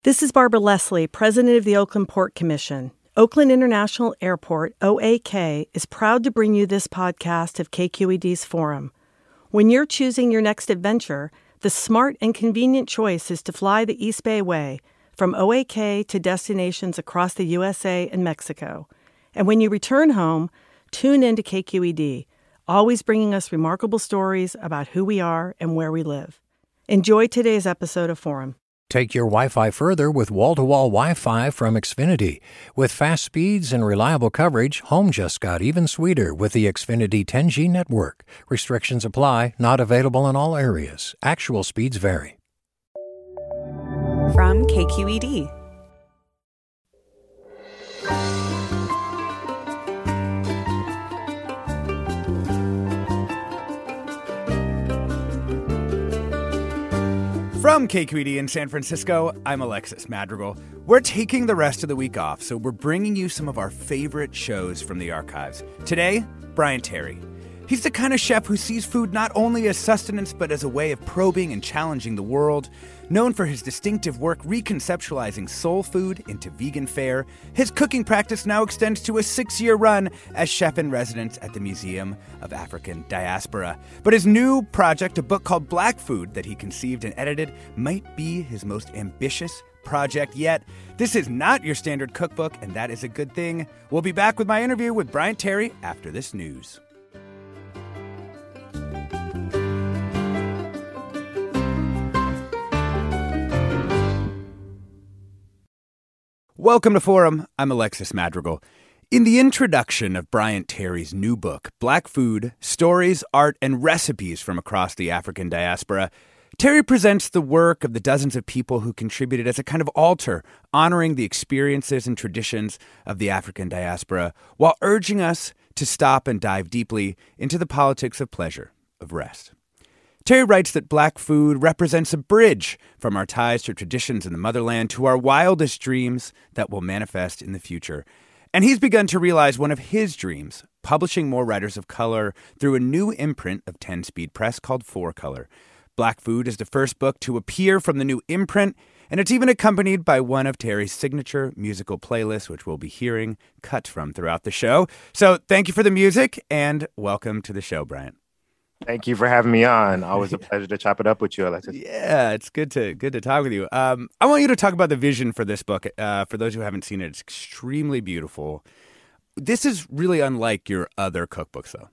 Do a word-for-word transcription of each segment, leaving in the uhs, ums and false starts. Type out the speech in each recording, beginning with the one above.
This is Barbara Leslie, President of the Oakland Port Commission. Oakland International Airport, O A K, is proud to bring you this podcast of K Q E D's Forum. When you're choosing your next adventure, the smart and convenient choice is to fly the East Bay Way, from O A K to destinations across the U S A and Mexico. And when you return home, tune in to K Q E D, always bringing us remarkable stories about who we are and where we live. Enjoy today's episode of Forum. Take your Wi-Fi further with wall-to-wall Wi-Fi from Xfinity. With fast speeds and reliable coverage, home just got even sweeter with the Xfinity ten G network. Restrictions apply, not available in all areas. Actual speeds vary. From K Q E D. From K Q E D in San Francisco, I'm Alexis Madrigal. We're taking the rest of the week off, so we're bringing you some of our favorite shows from the archives. Today, Brian Terry. He's the kind of chef who sees food not only as sustenance, but as a way of probing and challenging the world. Known for his distinctive work reconceptualizing soul food into vegan fare, his cooking practice now extends to a six-year run as chef-in-residence at the Museum of African Diaspora. But his new project, a book called Black Food that he conceived and edited, might be his most ambitious project yet. This is not your standard cookbook, and that is a good thing. We'll be back with my interview with Brian Terry after this news. Welcome to Forum. I'm Alexis Madrigal. In the introduction of Brian Terry's new book, Black Food, Stories, Art, and Recipes from Across the African Diaspora, Terry presents the work of the dozens of people who contributed as a kind of altar, honoring the experiences and traditions of the African diaspora, while urging us to stop and dive deeply into the politics of pleasure, of rest. Terry writes that Black Food represents a bridge from our ties to traditions in the motherland to our wildest dreams that will manifest in the future. And he's begun to realize one of his dreams, publishing more writers of color through a new imprint of ten Speed Press called Four Color. Black Food is the first book to appear from the new imprint, and it's even accompanied by one of Terry's signature musical playlists, which we'll be hearing cut from throughout the show. So thank you for the music, and welcome to the show, Brian. Thank you for having me on. Always a pleasure to chop it up with you, Alexis. Yeah, it's good to good to talk with you. Um, I want you to talk about the vision for this book. Uh, for those who haven't seen it, it's extremely beautiful. This is really unlike your other cookbooks, though.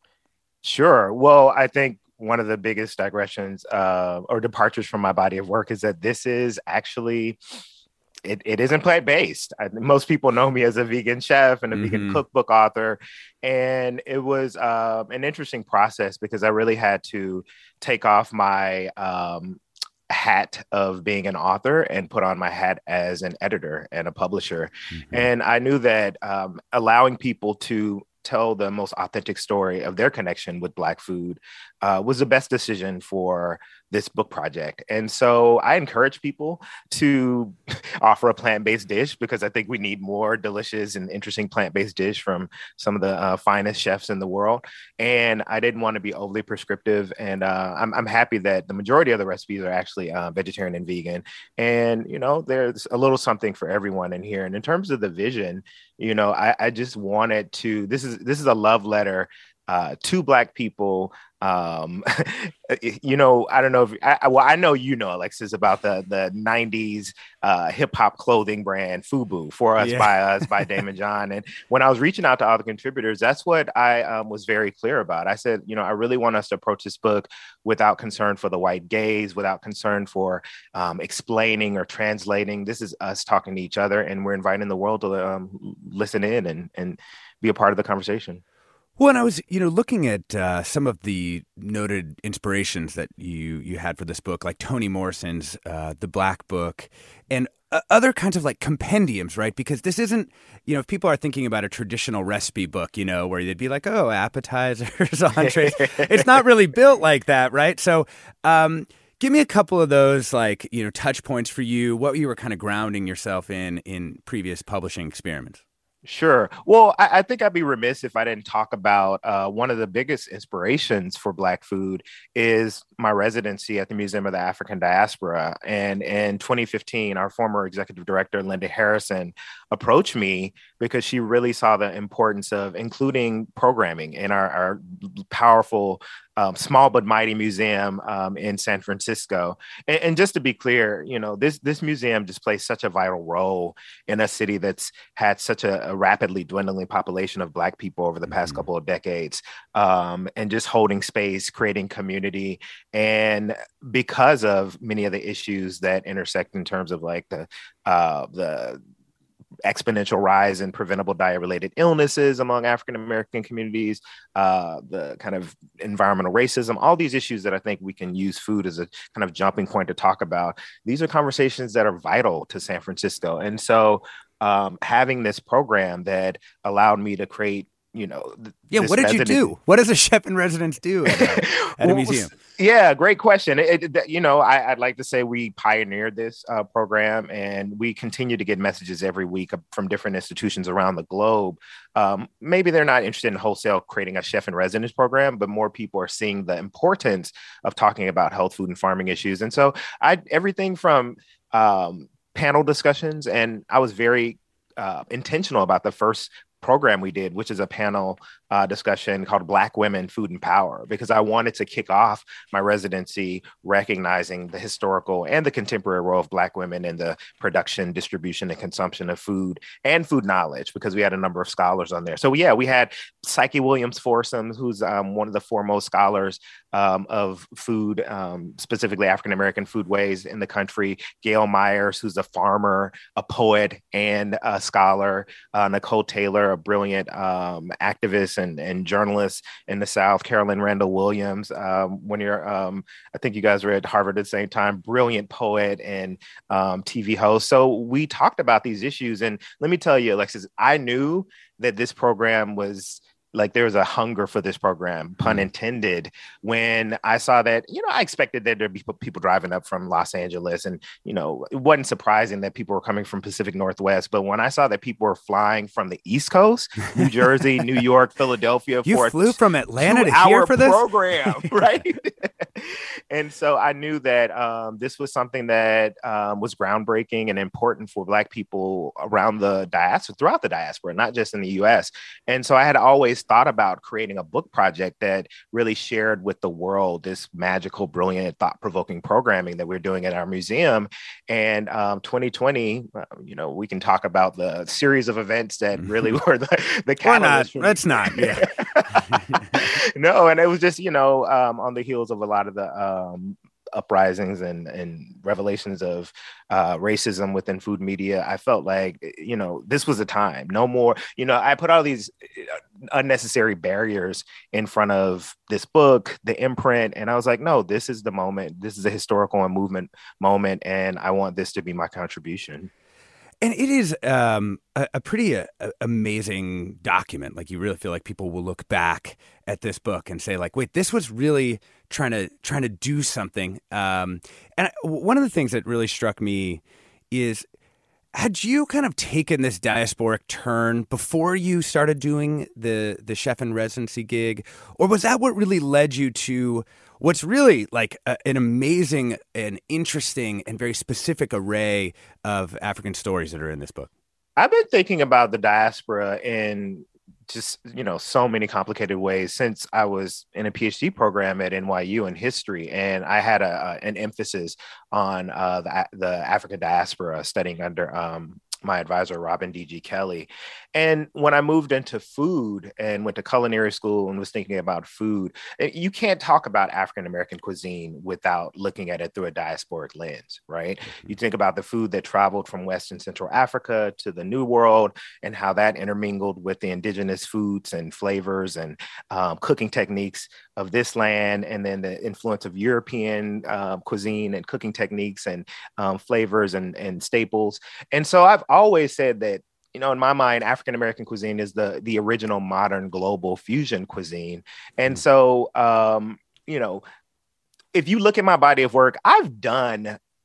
Sure. Well, I think one of the biggest digressions uh, or departures from my body of work is that this is actually... It, it isn't plant-based. I, most people know me as a vegan chef and a mm-hmm. vegan cookbook author. And it was uh, an interesting process because I really had to take off my um, hat of being an author and put on my hat as an editor and a publisher. Mm-hmm. And I knew that um, allowing people to tell the most authentic story of their connection with Black food uh, was the best decision for this book project. And so I encourage people to offer a plant-based dish because I think we need more delicious and interesting plant-based dish from some of the uh, finest chefs in the world. And I didn't want to be overly prescriptive. And uh, I'm, I'm happy that the majority of the recipes are actually uh, vegetarian and vegan. And, you know, there's a little something for everyone in here. And in terms of the vision, you know, I, I just wanted to, this is, this is a love letter uh, to Black people. Um, you know, I don't know if I, well, I know, you know, Alexis, about the, the nineties uh, hip hop clothing brand FUBU, For Us, yeah. By Us, by Damon John. And when I was reaching out to other contributors, that's what I um, was very clear about. I said, you know, I really want us to approach this book without concern for the white gaze, without concern for um, explaining or translating. This is us talking to each other, and we're inviting the world to um, listen in and, and be a part of the conversation. Well, and I was, you know, looking at uh, some of the noted inspirations that you you had for this book, like Toni Morrison's uh, The Black Book, and uh, other kinds of like compendiums, right? Because this isn't, you know, if people are thinking about a traditional recipe book, you know, where they'd be like, oh, appetizers, entrees, it's not really built like that, right? So um, give me a couple of those, like, you know, touch points for you, what you were kind of grounding yourself in in previous publishing experiments. Sure. Well, I, I think I'd be remiss if I didn't talk about uh, one of the biggest inspirations for Black food is my residency at the Museum of the African Diaspora. And in twenty fifteen, our former executive director, Linda Harrison, approached me because she really saw the importance of including programming in our, our powerful Um, small but mighty museum um, in San Francisco. And, and just to be clear, you know, this this museum just plays such a vital role in a city that's had such a, a rapidly dwindling population of Black people over the past mm-hmm. couple of decades, um, and just holding space, creating community. And because of many of the issues that intersect in terms of like the uh, the exponential rise in preventable diet-related illnesses among African-American communities, uh, the kind of environmental racism, all these issues that I think we can use food as a kind of jumping point to talk about. These are conversations that are vital to San Francisco. And so um, having this program that allowed me to create, you know, th- yeah. What did you do? What does a chef in residence do at a, at a well, museum? Yeah, great question. It, it, you know, I, I'd like to say we pioneered this uh, program, and we continue to get messages every week from different institutions around the globe. Um, maybe they're not interested in wholesale creating a chef in residence program, but more people are seeing the importance of talking about health, food, and farming issues. And so I everything from um, panel discussions, and I was very uh, intentional about the first program we did, which is a panel uh, discussion called Black Women, Food and Power, because I wanted to kick off my residency recognizing the historical and the contemporary role of Black women in the production, distribution, and consumption of food and food knowledge, because we had a number of scholars on there. So yeah, we had Psyche Williams-Forsum, who's um, one of the foremost scholars um, of food, um, specifically African-American foodways in the country, Gail Myers, who's a farmer, a poet, and a scholar, uh, Nicole Taylor, a brilliant um, activist and, and journalist in the South, Carolyn Randall Williams, um, when you're, um, I think you guys were at Harvard at the same time, brilliant poet and um, T V host. So we talked about these issues. And let me tell you, Alexis, I knew that this program was like there was a hunger for this program, pun intended, when I saw that, you know, I expected that there'd be people driving up from Los Angeles, and, you know, it wasn't surprising that people were coming from Pacific Northwest. But when I saw that people were flying from the East Coast, New Jersey, New York, Philadelphia, you for flew from Atlanta to here for this this program, right? And so I knew that um, this was something that um, was groundbreaking and important for Black people around the diaspora, throughout the diaspora, not just in the U S. And so I had always thought about creating a book project that really shared with the world this magical, brilliant, thought-provoking programming that we're doing at our museum. And um, twenty twenty, uh, you know, we can talk about the series of events that really were the, the catalyst. Or not. Let's not. Yeah. No, and it was just, you know, um, on the heels of a lot of the um, uprisings and, and revelations of uh, racism within food media, I felt like, you know, this was the time. No more, you know, I put all these unnecessary barriers in front of this book, the imprint, and I was like, no, this is the moment. This is a historical and movement moment, and I want this to be my contribution. And it is um, a, a pretty uh, amazing document. Like, you really feel like people will look back at this book and say, like, wait, this was really trying to trying to do something. Um, and I, one of the things that really struck me is, had you kind of taken this diasporic turn before you started doing the the chef in residency gig, or was that what really led you to what's really like a, an amazing and interesting and very specific array of African stories that are in this book? I've been thinking about the diaspora in just, you know, so many complicated ways since I was in a PhD program at N Y U in history. And I had a, a an emphasis on uh, the, the African diaspora, studying under um, my advisor, Robin D G Kelly. And when I moved into food and went to culinary school and was thinking about food, you can't talk about African-American cuisine without looking at it through a diasporic lens, right? You think about the food that traveled from West and Central Africa to the New World and how that intermingled with the indigenous foods and flavors and um, cooking techniques of this land, and then the influence of European uh, cuisine and cooking techniques and um, flavors and, and staples. And so I've always said that, you know, in my mind, African-American cuisine is the the original modern global fusion cuisine. And so, um, you know, if you look at my body of work, I've done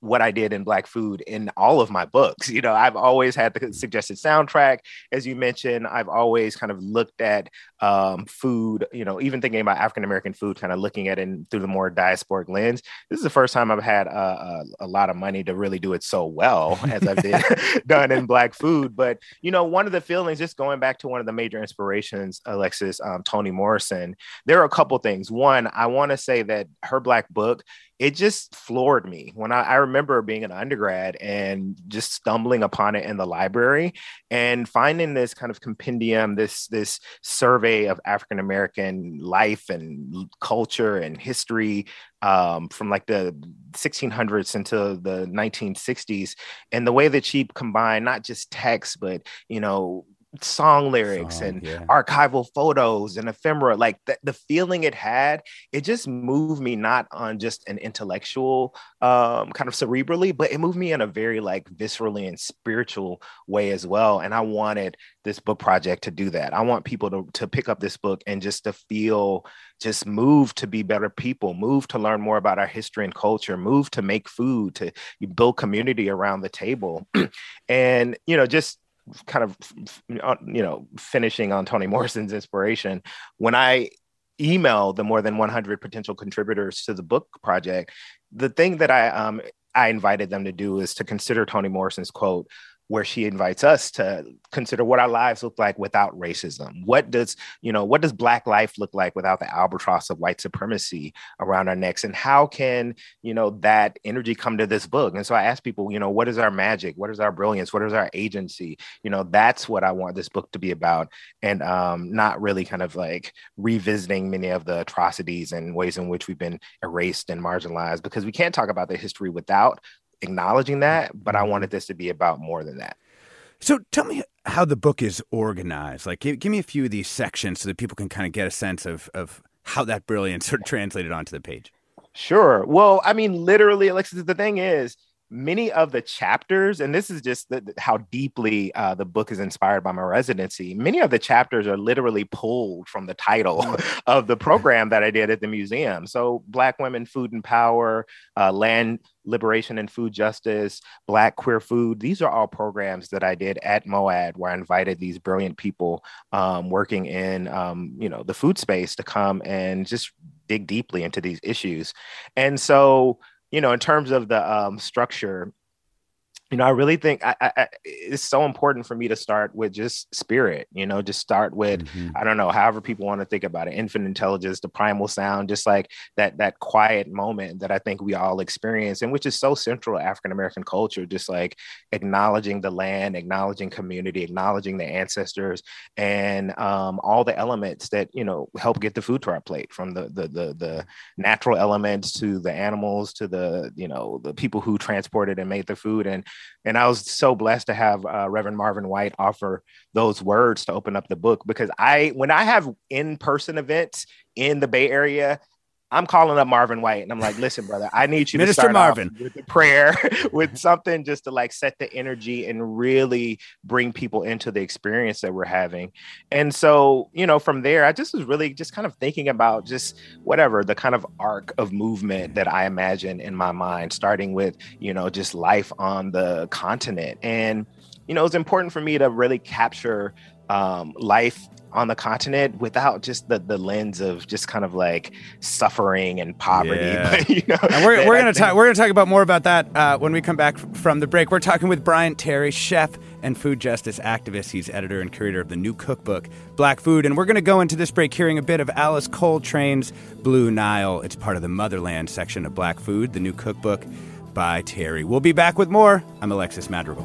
what I did in Black food in all of my books. You know, I've always had the suggested soundtrack, as you mentioned. I've always kind of looked at um, food, you know, even thinking about African-American food, kind of looking at it in, through the more diasporic lens. This is the first time I've had a, a, a lot of money to really do it so well as I've did, done in Black food. But, you know, one of the feelings, just going back to one of the major inspirations, Alexis, um, Toni Morrison, there are a couple things. One, I want to say that her Black book, it just floored me. When I, I remember being an undergrad and just stumbling upon it in the library and finding this kind of compendium, this, this survey of African-American life and culture and history um, from like the sixteen hundreds into the nineteen sixties. And the way that she combined not just text, but, you know, song lyrics Song, and yeah. archival photos and ephemera, like th- the feeling it had, it just moved me not on just an intellectual um, kind of cerebrally, but it moved me in a very like viscerally and spiritual way as well. And I wanted this book project to do that. I want people to, to pick up this book and just to feel just moved to be better people, move to learn more about our history and culture, move to make food, to build community around the table. And, you know, just kind of, you know, finishing on Toni Morrison's inspiration, when I emailed the more than one hundred potential contributors to the book project, the thing that I um, I invited them to do is to consider Toni Morrison's quote, where she invites us to consider what our lives look like without racism. What does, you know, what does Black life look like without the albatross of white supremacy around our necks? And how can, you know, that energy come to this book? And so I asked people, you know, what is our magic? What is our brilliance? What is our agency? You know, that's what I want this book to be about. And um, not really kind of like revisiting many of the atrocities and ways in which we've been erased and marginalized, because we can't talk about the history without acknowledging that, but I wanted this to be about more than that. So tell me how the book is organized. Like, give, give me a few of these sections so that people can kind of get a sense of of how that brilliance sort of translated onto the page. Sure. Well, I mean, literally, Alexis, the thing is, many of the chapters, and this is just the, how deeply uh, the book is inspired by my residency, many of the chapters are literally pulled from the title of the program that I did at the museum. So Black Women, Food and Power, uh, Land Liberation and Food Justice, Black Queer Food. These are all programs that I did at MOAD, where I invited these brilliant people um, working in, um, you know, the food space to come and just dig deeply into these issues. And so, you know, in terms of the um, structure, you know, I really think I, I, it's so important for me to start with just spirit, you know, just start with, mm-hmm. I don't know, however people want to think about it, infinite intelligence, the primal sound, just like that, that quiet moment that I think we all experience, and which is so central to African-American culture, just like acknowledging the land, acknowledging community, acknowledging the ancestors, and um, all the elements that, you know, help get the food to our plate, from the, the, the, the natural elements to the animals, to the, you know, the people who transported and made the food. And And I was so blessed to have uh, Reverend Marvin White offer those words to open up the book, because I, when I have in-person events in the Bay Area, I'm calling up Marvin White and I'm like, listen, brother, I need you Minister to start Marvin. off with a prayer, with something just to like set the energy and really bring people into the experience that we're having. And so, you know, from there, I just was really just kind of thinking about just whatever the kind of arc of movement that I imagine in my mind, starting with, you know, just life on the continent. And, you know, it's important for me to really capture um, life on the continent without just the the lens of just kind of like suffering and poverty. Yeah. But, you know, and we're we're gonna think- talk we're gonna talk about more about that uh, when we come back from the break. We're talking with Bryant Terry, chef and food justice activist. He's editor and curator of the new cookbook Black Food, and we're gonna go into this break hearing a bit of Alice Coltrane's Blue Nile. It's part of the Motherland section of Black Food, the new cookbook by Terry. We'll be back with more. I'm Alexis Madrigal.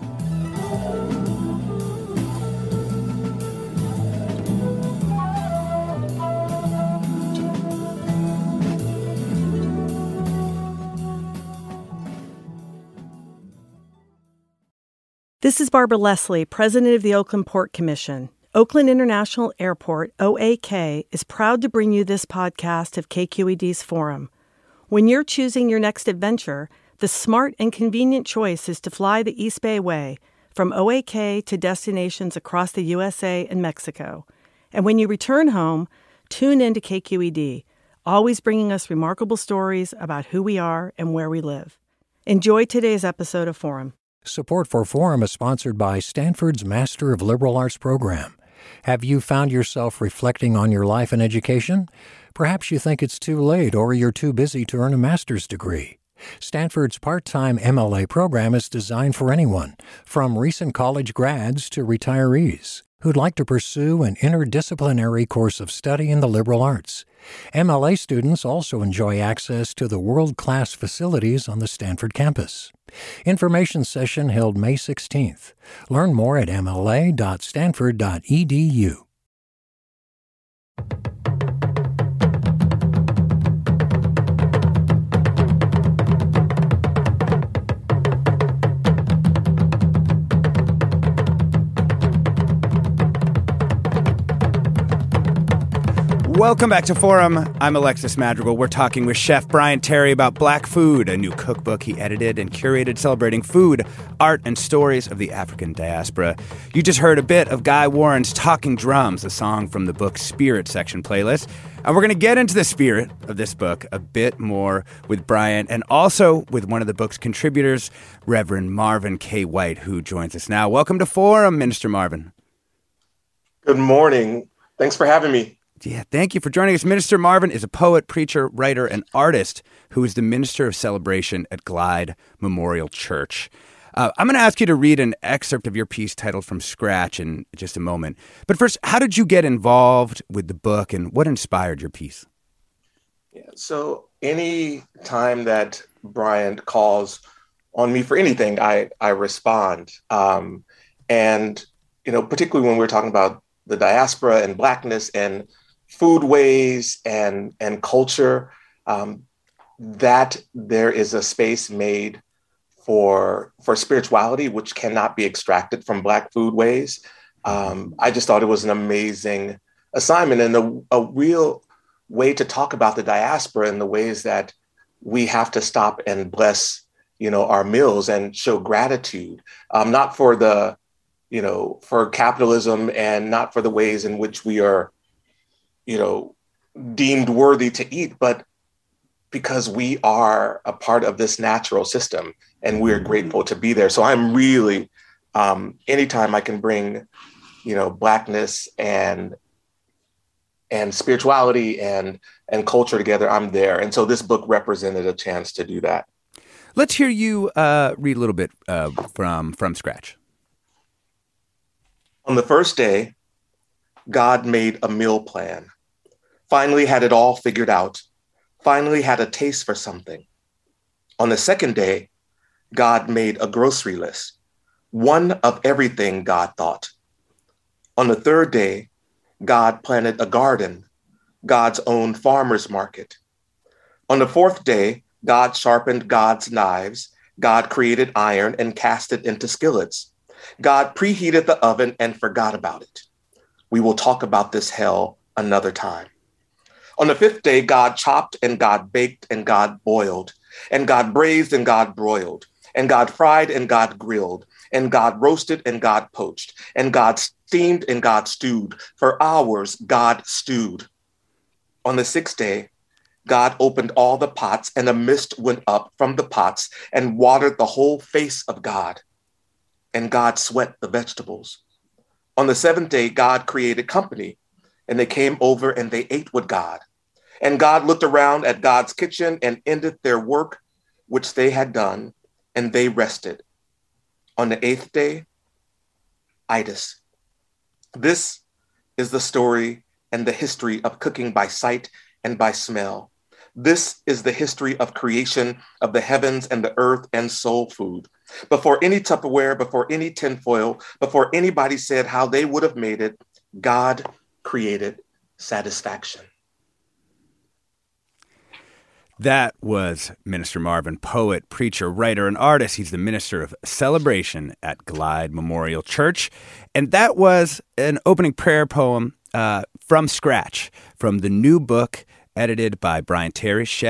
This is Barbara Leslie, president of the Oakland Port Commission. Oakland International Airport, O A K, is proud to bring you this podcast of K Q E D's Forum. When you're choosing your next adventure, the smart and convenient choice is to fly the East Bay Way, from O A K to destinations across the U S A and Mexico. And when you return home, tune in to K Q E D, always bringing us remarkable stories about who we are and where we live. Enjoy today's episode of Forum. Support for Forum is sponsored by Stanford's Master of Liberal Arts program. Have you found yourself reflecting on your life and education? Perhaps you think it's too late or you're too busy to earn a master's degree. Stanford's part-time M L A program is designed for anyone, from recent college grads to retirees, who'd like to pursue an interdisciplinary course of study in the liberal arts. M L A students also enjoy access to the world-class facilities on the Stanford campus. Information session held May sixteenth. Learn more at m l a dot stanford dot e d u. Welcome back to Forum. I'm Alexis Madrigal. We're talking with Chef Bryant Terry about Black Food, a new cookbook he edited and curated celebrating food, art, and stories of the African diaspora. You just heard a bit of Guy Warren's Talking Drums, a song from the book's Spirit section playlist. And we're going to get into the spirit of this book a bit more with Bryant and also with one of the book's contributors, Reverend Marvin K. White, who joins us now. Welcome to Forum, Minister Marvin. Good morning. Thanks for having me. Yeah, thank you for joining us. Minister Marvin is a poet, preacher, writer, and artist who is the Minister of Celebration at Glide Memorial Church. Uh, I'm going to ask you to read an excerpt of your piece titled From Scratch in just a moment. But first, how did you get involved with the book and what inspired your piece? Yeah, so any time that Bryant calls on me for anything, I, I respond. Um, and, you know, particularly when we're talking about the diaspora and Blackness and foodways and and culture, um, that there is a space made for for spirituality which cannot be extracted from Black foodways. Um, I just thought it was an amazing assignment and a, a real way to talk about the diaspora and the ways that we have to stop and bless, you know, our meals and show gratitude, um, not for the, you know, for capitalism and not for the ways in which we are, you know, deemed worthy to eat, but because we are a part of this natural system and we're grateful to be there. So I'm really, um, anytime I can bring, you know, Blackness and and spirituality and and culture together, I'm there. And so this book represented a chance to do that. Let's hear you uh, read a little bit uh, from From Scratch. On the first day, God made a meal plan, finally had it all figured out, finally had a taste for something. On the second day, God made a grocery list, one of everything God thought. On the third day, God planted a garden, God's own farmer's market. On the fourth day, God sharpened God's knives, God created iron and cast it into skillets. God preheated the oven and forgot about it. We will talk about this hell another time. On the fifth day, God chopped and God baked and God boiled and God braised and God broiled and God fried and God grilled and God roasted and God poached and God steamed and God stewed. For hours, God stewed. On the sixth day, God opened all the pots and a mist went up from the pots and watered the whole face of God. And God sweat the vegetables. On the seventh day, God created company, and they came over and they ate with God. And God looked around at God's kitchen and ended their work, which they had done, and they rested. On the eighth day, itis. This is the story and the history of cooking by sight and by smell. This is the history of creation of the heavens and the earth and soul food. Before any Tupperware, before any tinfoil, before anybody said how they would have made it, God created satisfaction. That was Minister Marvin, poet, preacher, writer, and artist. He's the Minister of Celebration at Glide Memorial Church. And that was an opening prayer poem uh, from scratch from the new book edited by Bryant Terry, chef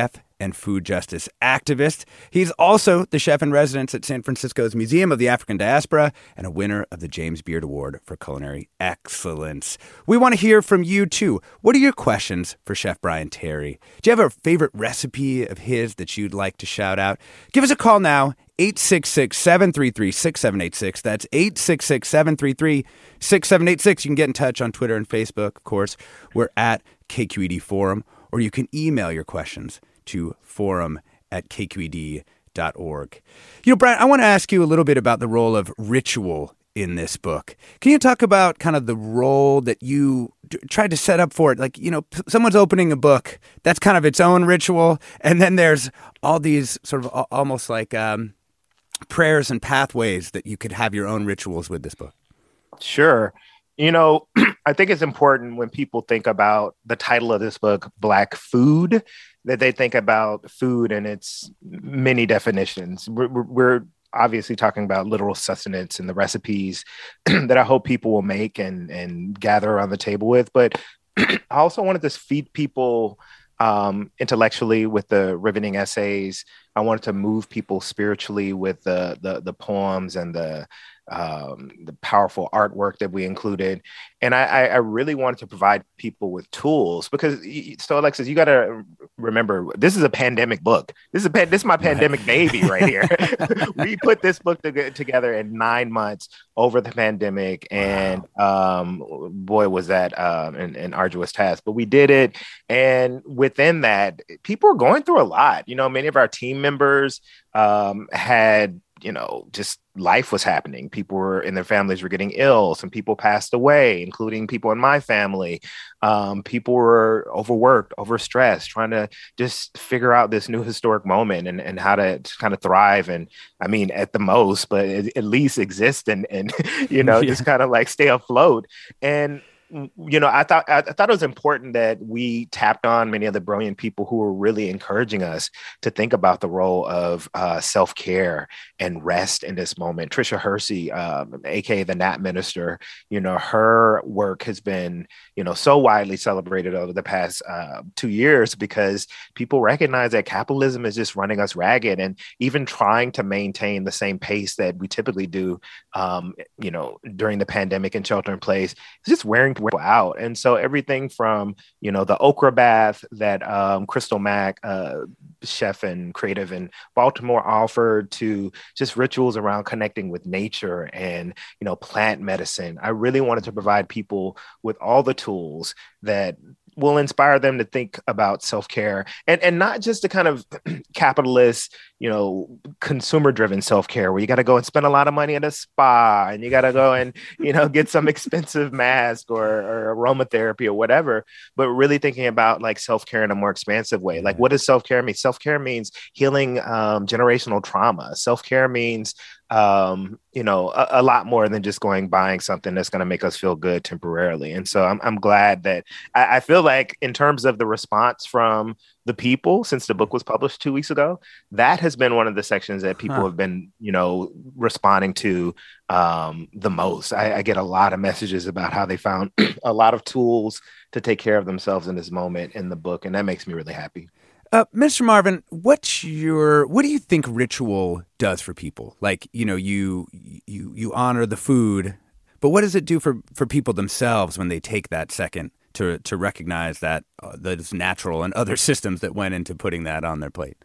and food justice activist. He's also the chef in residence at San Francisco's Museum of the African Diaspora and a winner of the James Beard Award for Culinary Excellence. We want to hear from you, too. What are your questions for Chef Brian Terry? Do you have a favorite recipe of his that you'd like to shout out? Give us a call now, eight six six, seven three three, six seven eight six. That's eight six six, seven three three, six seven eight six. You can get in touch on Twitter and Facebook, of course. We're at K Q E D Forum, or you can email your questions to forum at k q e d dot org. You know, Brian, I want to ask you a little bit about the role of ritual in this book. Can you talk about kind of the role that you d- tried to set up for it? Like, you know, p- someone's opening a book, that's kind of its own ritual. And then there's all these sort of a- almost like um, prayers and pathways that you could have your own rituals with this book. Sure. You know, I think it's important when people think about the title of this book, Black Food, that they think about food and its many definitions. We're, we're obviously talking about literal sustenance and the recipes that I hope people will make and, and gather around the table with. But I also wanted to feed people um, intellectually with the riveting essays. I wanted to move people spiritually with the the, the poems and the um, the powerful artwork that we included. And I, I really wanted to provide people with tools because, so Alexis, you got to remember, this is a pandemic book. This is a this is my pandemic right. baby right here. We put this book to, together in nine months over the pandemic. And wow. um, boy, was that uh, an, an arduous task, but we did it. And within that, people were going through a lot. You know, many of our team members um, had, you know, just life was happening. People were and their families were getting ill. Some people passed away, including people in my family. Um, people were overworked, overstressed, trying to just figure out this new historic moment and, and how to, to kind of thrive. And I mean, at the most, but at least exist and, and you know, yeah. just kind of like stay afloat. And you know, I thought I, I thought it was important that we tapped on many of the brilliant people who were really encouraging us to think about the role of uh, self-care and rest in this moment. Tricia Hersey, um, A K A the Nap Minister, you know, her work has been, you know, so widely celebrated over the past uh, two years because people recognize that capitalism is just running us ragged, and even trying to maintain the same pace that we typically do, um, you know, during the pandemic and shelter in place, is just wearing out. And so everything from, you know, the okra bath that um, Crystal Mack, uh, chef and creative in Baltimore, offered, to just rituals around connecting with nature and, you know, plant medicine. I really wanted to provide people with all the tools that will inspire them to think about self-care and, and not just the kind of capitalist, you know, consumer-driven self-care where you got to go and spend a lot of money at a spa and you got to go and, you know, get some expensive mask or, or aromatherapy or whatever, but really thinking about like self-care in a more expansive way. Like, what does self-care mean? Self-care means healing um, generational trauma. Self-care means Um, you know, a, a lot more than just going buying something that's going to make us feel good temporarily. And so I'm, I'm glad that I, I feel like in terms of the response from the people since the book was published two weeks ago, that has been one of the sections that people huh. have been, you know, responding to um, the most. I, I get a lot of messages about how they found a lot of tools to take care of themselves in this moment in the book. And that makes me really happy. Uh, Mister Marvin, what's your what do you think ritual does for people? Like, you know, you you you honor the food, but what does it do for, for people themselves when they take that second to to recognize that uh, that it's natural and other systems that went into putting that on their plate?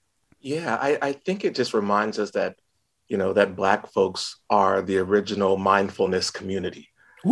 Yeah, I, I think it just reminds us that, you know, that Black folks are the original mindfulness community.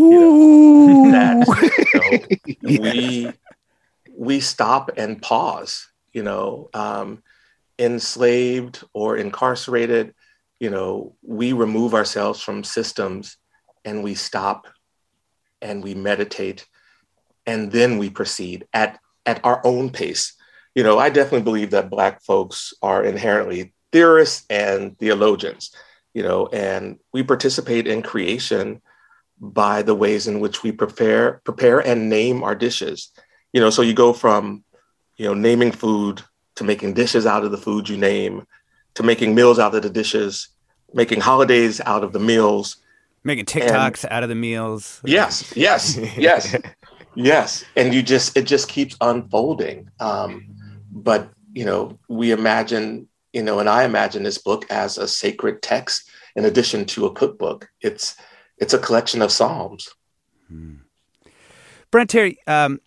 Ooh. You know, that you know, yes. we we stop and pause. You know, um, enslaved or incarcerated, you know, we remove ourselves from systems and we stop and we meditate and then we proceed at, at our own pace. You know, I definitely believe that Black folks are inherently theorists and theologians, you know, and we participate in creation by the ways in which we prepare, prepare and name our dishes. You know, so you go from you know, naming food, to making dishes out of the food you name, to making meals out of the dishes, making holidays out of the meals. Making TikToks and, out of the meals. Yes, yes, yes, yes. And you just, it just keeps unfolding. Um, but you know, we imagine, you know, and I imagine this book as a sacred text in addition to a cookbook. It's it's a collection of Psalms. Hmm. Brent Terry, um,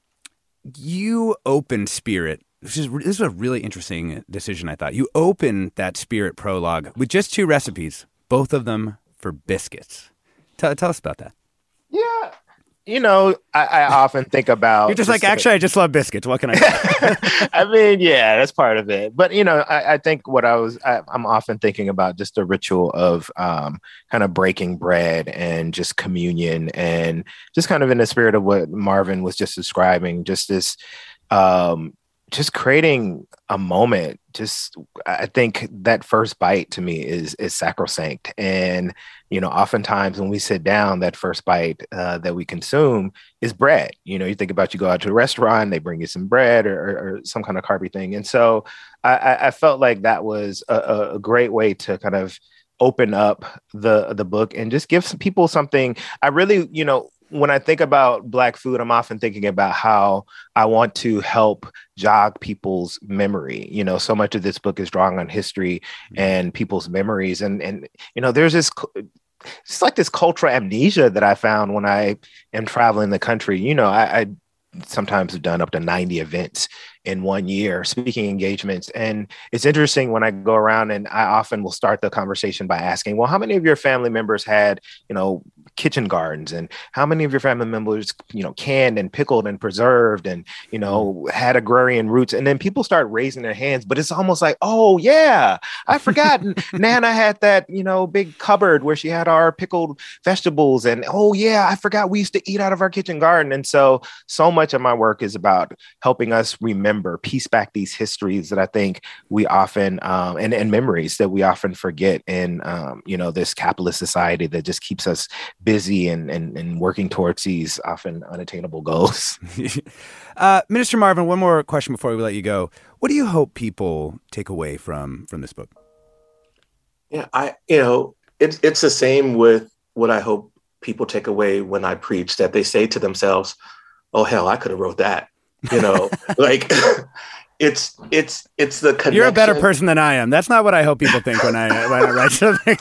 you opened Spirit. This is, this is a really interesting decision, I thought. You opened that Spirit prologue with just two recipes, both of them for biscuits. Tell, tell us about that. Yeah. You know, I, I often think about... You're just, just like, actually, I just love biscuits. What can I do? I mean, yeah, that's part of it. But, you know, I, I think what I was... I, I'm often thinking about just the ritual of um, kind of breaking bread and just communion, and just kind of in the spirit of what Marvin was just describing, just this... Um, just creating a moment. Just, I think that first bite to me is is sacrosanct. And, you know, oftentimes when we sit down, that first bite uh, that we consume is bread. You know, you think about, you go out to a restaurant, they bring you some bread or, or, or some kind of carby thing. And so I, I felt like that was a, a great way to kind of open up the the book and just give some people something. I really, you know, when I think about Black food, I'm often thinking about how I want to help jog people's memory. You know, so much of this book is drawing on history and people's memories. And, and you know, there's this, it's like this cultural amnesia that I found when I am traveling the country. You know, I, I sometimes have done up to ninety events in one year, speaking engagements. And it's interesting when I go around, and I often will start the conversation by asking, well, how many of your family members had, you know, kitchen gardens, and how many of your family members, you know, canned and pickled and preserved and, you know, had agrarian roots? And then people start raising their hands, but it's almost like, oh yeah, I forgot. Nana had that, you know, big cupboard where she had our pickled vegetables. And oh yeah, I forgot we used to eat out of our kitchen garden. And so, so much of my work is about helping us remember, piece back these histories that I think we often, um, and, and memories that we often forget in, um, you know, this capitalist society that just keeps us busy and, and, and working towards these often unattainable goals. uh, Minister Marvin, one more question before we let you go. What do you hope people take away from, from this book? Yeah, I, you know, it's, it's the same with what I hope people take away when I preach, that they say to themselves, oh, hell, I could have wrote that, you know, like it's, it's, it's the connection. You're a better person than I am. That's not what I hope people think when I, when I write something.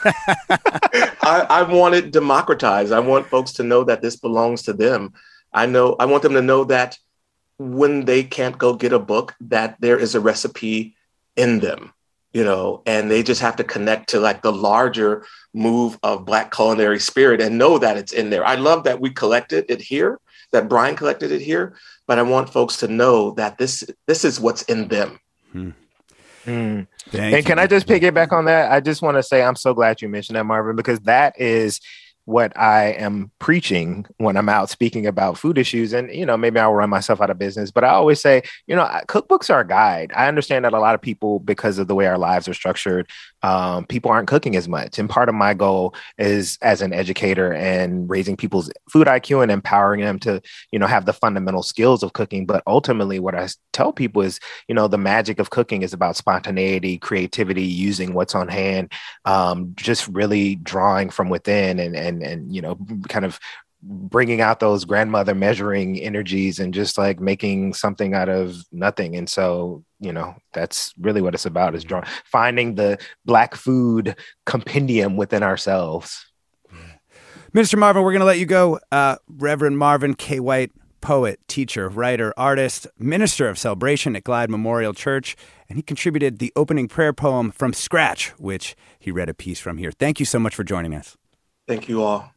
I, I want it democratized. I want folks to know that this belongs to them. I know, I want them to know that when they can't go get a book, that there is a recipe in them, you know, and they just have to connect to like the larger move of Black culinary spirit and know that it's in there. I love that we collected it here, that Brian collected it here, but I want folks to know that this this is what's in them. Hmm. Mm. And can I just piggyback on that? I just want to say I'm so glad you mentioned that, Marvin, because that is what I am preaching when I'm out speaking about food issues. And, you know, maybe I'll run myself out of business, but I always say, you know, cookbooks are a guide. I understand that a lot of people, because of the way our lives are structured, um, people aren't cooking as much. And part of my goal is, as an educator and raising people's food I Q and empowering them to, you know, have the fundamental skills of cooking. But ultimately what I tell people is, you know, the magic of cooking is about spontaneity, creativity, using what's on hand, um, just really drawing from within and, and, And, and, you know, kind of bringing out those grandmother measuring energies and just like making something out of nothing. And so, you know, that's really what it's about, is drawing, finding the Black food compendium within ourselves. Minister Marvin, we're going to let you go. Uh, Reverend Marvin K. White, poet, teacher, writer, artist, minister of celebration at Glide Memorial Church. And he contributed the opening prayer poem from scratch, which he read a piece from here. Thank you so much for joining us. Thank you all.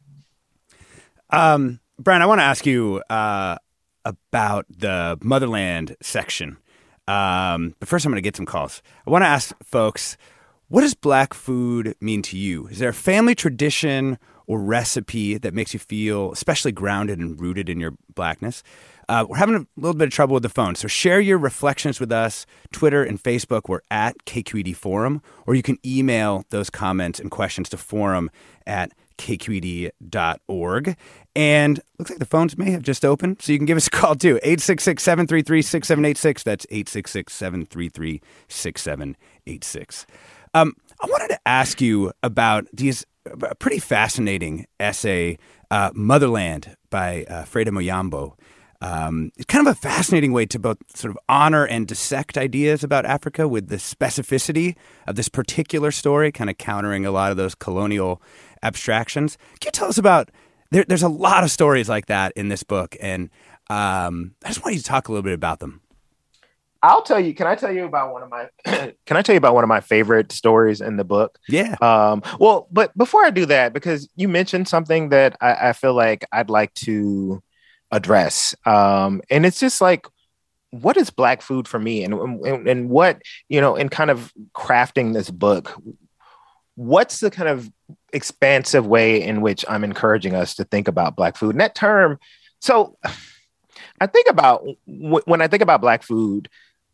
Um, Brian, I want to ask you uh, about the Motherland section. Um, but first, I'm going to get some calls. I want to ask folks, what does Black food mean to you? Is there a family tradition or recipe that makes you feel especially grounded and rooted in your Blackness? Uh, we're having a little bit of trouble with the phone, so share your reflections with us. Twitter and Facebook, we're at K Q E D Forum, or you can email those comments and questions to forum at K Q E D dot org. And looks like the phones may have just opened, so you can give us a call too. eight six six, seven three three, six seven eight six. That's eight six six, seven three three, six seven eight six. Um, I wanted to ask you about these a pretty fascinating essay, uh, Motherland by uh, Freda Moyambo. Um, it's kind of a fascinating way to both sort of honor and dissect ideas about Africa with the specificity of this particular story, kind of countering a lot of those colonial abstractions. Can you tell us about, there, there's a lot of stories like that in this book, and um, I just want you to talk a little bit about them. I'll tell you, can I tell you about one of my, can I tell you about one of my favorite stories in the book? Yeah. Um, well, but before I do that, because you mentioned something that I, I feel like I'd like to address. Um, and it's just like, what is Black food for me? And, and, and what, you know, in kind of crafting this book, what's the kind of expansive way in which I'm encouraging us to think about Black food? And that term, so I think about, when I think about Black food,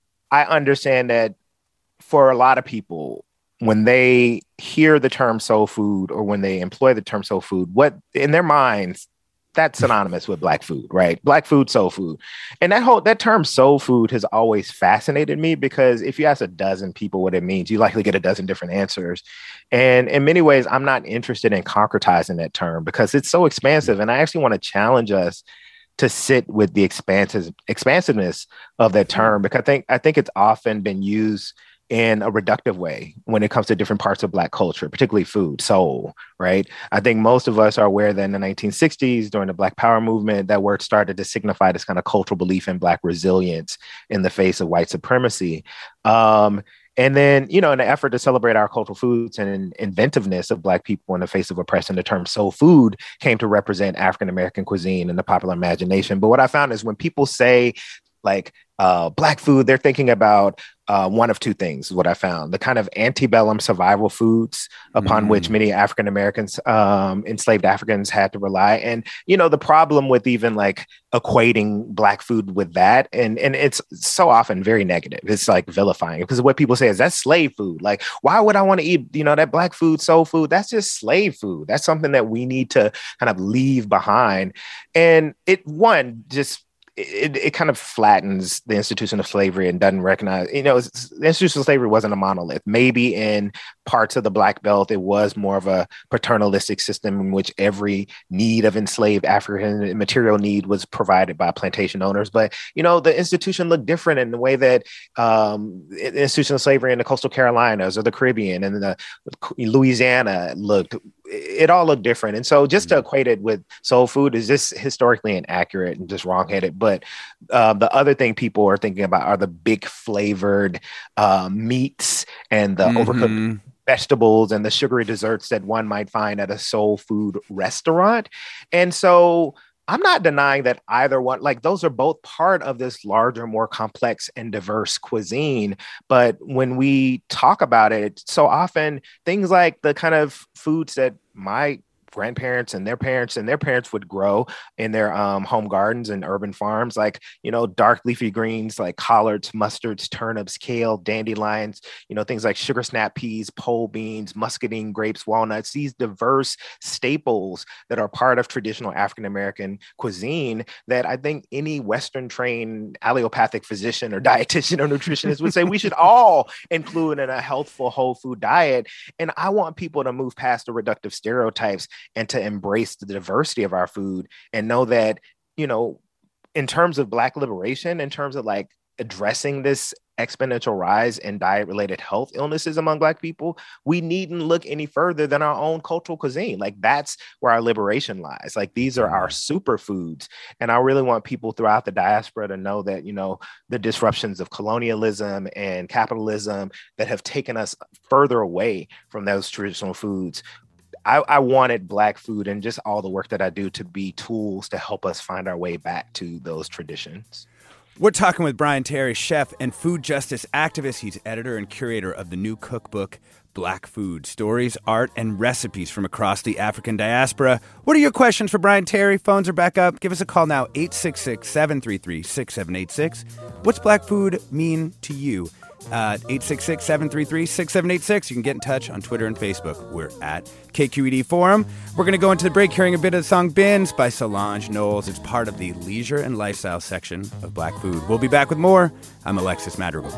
I understand that for a lot of people, when they hear the term soul food or when they employ the term soul food, what in their minds, that's synonymous with Black food, right? Black food, soul food. And that whole, that term soul food has always fascinated me, because if you ask a dozen people what it means, you likely get a dozen different answers. And in many ways, I'm not interested in concretizing that term because it's so expansive. And I actually want to challenge us to sit with the expansive expansiveness of that term, because I think I think it's often been used in a reductive way when it comes to different parts of Black culture, particularly food, soul, right? I think most of us are aware that in the nineteen sixties, during the Black Power movement, that word started to signify this kind of cultural belief in Black resilience in the face of white supremacy. Um, And then, you know, in the effort to celebrate our cultural foods and inventiveness of Black people in the face of oppression, the term soul food came to represent African-American cuisine in the popular imagination. But what I found is when people say like uh, Black food, they're thinking about uh, one of two things, what I found: the kind of antebellum survival foods upon mm. which many African-Americans, um, enslaved Africans had to rely. And, you know, the problem with even like equating Black food with that, and, and it's so often very negative. It's like vilifying, because what people say is that's slave food. Like, why would I want to eat, you know, that Black food, soul food? That's just slave food. That's something that we need to kind of leave behind. And it, one, just It, it kind of flattens the institution of slavery and doesn't recognize, you know, the institution of slavery wasn't a monolith. Maybe in parts of the Black Belt, it was more of a paternalistic system in which every need of enslaved African material need was provided by plantation owners. But, you know, the institution looked different in the way that um, the institution of slavery in the coastal Carolinas or the Caribbean and the Louisiana looked. It all looked different. And so just to equate it with soul food is just historically inaccurate and just wrongheaded. But uh, the other thing people are thinking about are the big flavored uh, meats and the mm-hmm. overcooked vegetables and the sugary desserts that one might find at a soul food restaurant. And so I'm not denying that either one, like those are both part of this larger, more complex and diverse cuisine. But when we talk about it, so often things like the kind of foods that my grandparents and their parents and their parents would grow in their um, home gardens and urban farms, like, you know, dark leafy greens like collards, mustards, turnips, kale, dandelions, you know, things like sugar snap peas, pole beans, muscadine, grapes, walnuts, these diverse staples that are part of traditional African-American cuisine that I think any Western trained allopathic physician or dietitian or nutritionist would say we should all include in a healthful whole food diet. And I want people to move past the reductive stereotypes and to embrace the diversity of our food and know that, you know, in terms of Black liberation, in terms of like addressing this exponential rise in diet-related health illnesses among Black people, we needn't look any further than our own cultural cuisine. Like that's where our liberation lies. Like these are our superfoods. And I really want people throughout the diaspora to know that, you know, the disruptions of colonialism and capitalism that have taken us further away from those traditional foods, I, I wanted Black food and just all the work that I do to be tools to help us find our way back to those traditions. We're talking with Brian Terry, chef and food justice activist. He's editor and curator of the new cookbook, Black Food, Stories, Art, and Recipes from Across the African Diaspora. What are your questions for Brian Terry? Phones are back up. Give us a call now, eight six six, seven three three, six seven eight six. What's Black food mean to you? Uh, eight six six, seven three three, six seven eight six. You can get in touch on Twitter and Facebook. We're at K Q E D Forum. We're going to go into the break hearing a bit of the song Bins by Solange Knowles. It's part of the leisure and lifestyle section of Black Food. We'll be back with more. I'm Alexis Madrigal.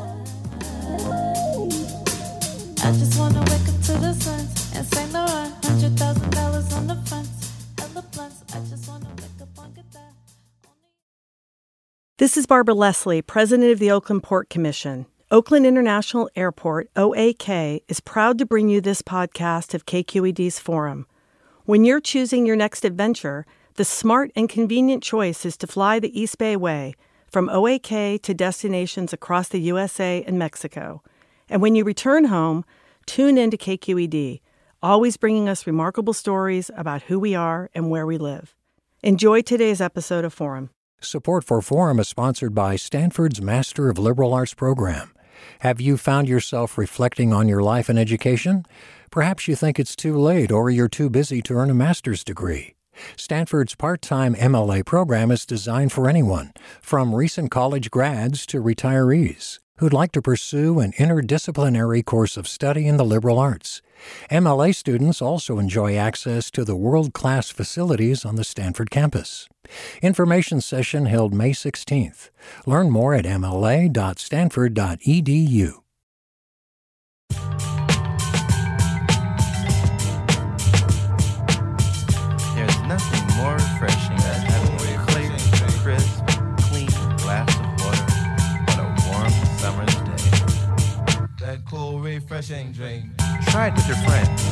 I just want to wake up to the sun and say no, one hundred thousand dollars on the front. Hella blunts. I just want to wake up on guitar. This is Barbara Leslie, President of the Oakland Port Commission. Oakland International Airport, O A K, is proud to bring you this podcast of K Q E D's Forum. When you're choosing your next adventure, the smart and convenient choice is to fly the East Bay Way from O A K to destinations across the U S A and Mexico. And when you return home, tune in to K Q E D, always bringing us remarkable stories about who we are and where we live. Enjoy today's episode of Forum. Support for Forum is sponsored by Stanford's Master of Liberal Arts program. Have you found yourself reflecting on your life and education? Perhaps you think it's too late or you're too busy to earn a master's degree. Stanford's part-time M L A program is designed for anyone, from recent college grads to retirees, who'd like to pursue an interdisciplinary course of study in the liberal arts. M L A students also enjoy access to the world-class facilities on the Stanford campus. Information session held May sixteenth. Learn more at m l a dot stanford dot e d u. There's nothing more refreshing than having a clear, crisp, clean glass of water on a warm summer's day. That cool, refreshing drink. Try it with your friends.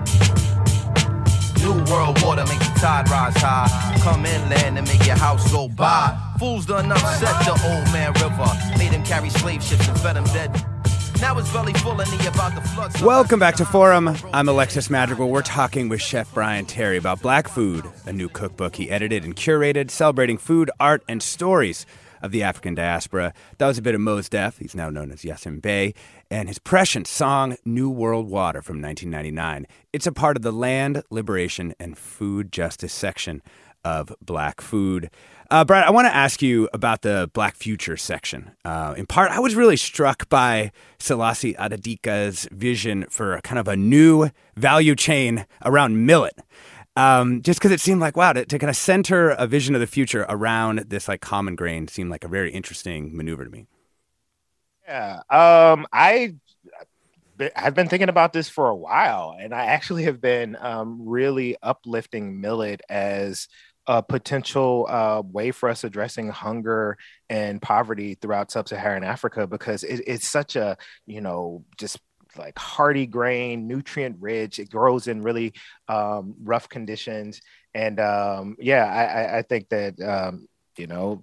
New World Water make the tide rise high. Come inland and make your house go by. Fools done upset the old man river. Made him carry slave ships and fed him dead. Now his belly full and he about to flood. Welcome back to Forum. I'm Alexis Madrigal. We're talking with Chef Brian Terry about Black Food, a new cookbook he edited and curated, celebrating food, art, and stories of the African diaspora. That was a bit of Mos Def. He's now known as Yasin Bey. And his prescient song, New World Water from nineteen ninety-nine. It's a part of the Land, Liberation, and Food Justice section of Black Food. Uh, Brian, I want to ask you about the Black Future section. Uh, in part, I was really struck by Selassie Adedika's vision for kind of a new value chain around millet. Um, just because it seemed like, wow, to, to kind of center a vision of the future around this like common grain seemed like a very interesting maneuver to me. Yeah, um, I I've been thinking about this for a while, and I actually have been um, really uplifting millet as a potential uh, way for us addressing hunger and poverty throughout sub-Saharan Africa, because it, it's such a, you know, just like hearty grain, nutrient rich. It grows in really um, rough conditions. And um, yeah, I, I think that, um, you know,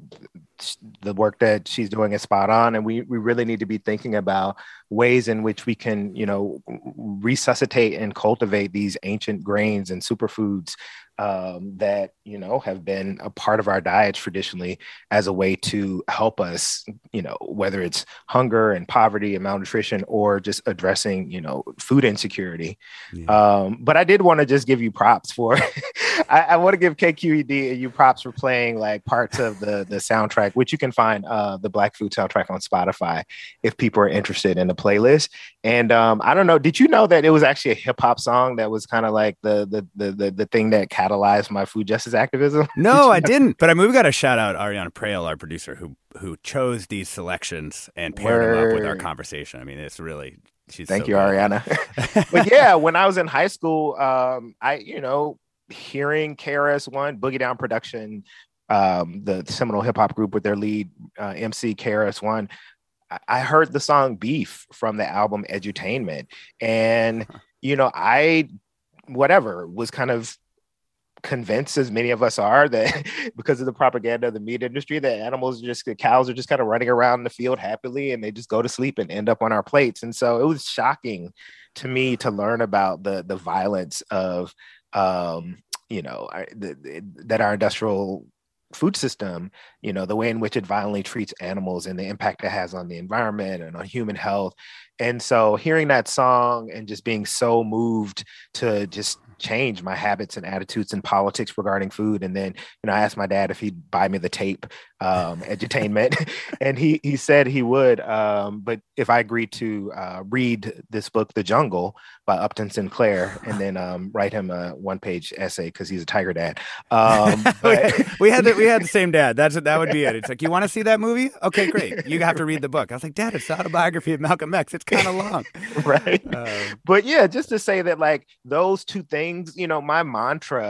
the work that she's doing is spot on. And we, we really need to be thinking about ways in which we can, you know, resuscitate and cultivate these ancient grains and superfoods um, that, you know, have been a part of our diets traditionally as a way to help us, you know, whether it's hunger and poverty and malnutrition or just addressing, you know, food insecurity. Yeah. Um, but I did want to just give you props for, I, I want to give K Q E D you props for playing like parts of the, the soundtrack, which you can find uh, the Black Food soundtrack on Spotify if people are interested in the playlist. And um, I don't know, did you know that it was actually a hip hop song that was kind of like the, the, the, the, the thing that catalyzed my food justice activism? No, did I know? Didn't. But I mean, we got to shout out Ariana Prael, our producer, who who chose these selections and paired Word. them up with our conversation. I mean, it's really, she's Thank so you, good. Ariana. But yeah, when I was in high school, um, I, you know, hearing K R S One, Boogie Down Production, um, the Seminole hip hop group with their lead uh, M C K R S One, I-, I heard the song Beef from the album Edutainment. And, you know, I, whatever, was kind of convinced, as many of us are, that because of the propaganda of the meat industry, that animals are just, the cows are just kind of running around in the field happily and they just go to sleep and end up on our plates. And so it was shocking to me to learn about the the violence of, um, you know, our, the, the, that our industrial food system, you know, the way in which it violently treats animals and the impact it has on the environment and on human health. And so hearing that song and just being so moved to just change my habits and attitudes and politics regarding food. And then, you know, I asked my dad if he'd buy me the tape, um, Edutainment, and he he said he would. Um, but if I agreed to uh, read this book, The Jungle by Upton Sinclair, and then um, write him a one-page essay because he's a tiger dad. Um, but... we had the, we had the same dad. That's that would be it. It's like, you want to see that movie? Okay, great. You have to read the book. I was like, Dad, it's the autobiography of Malcolm X. It's kind of long, right? Um, but yeah, just to say that, like, those two things, you know, my mantra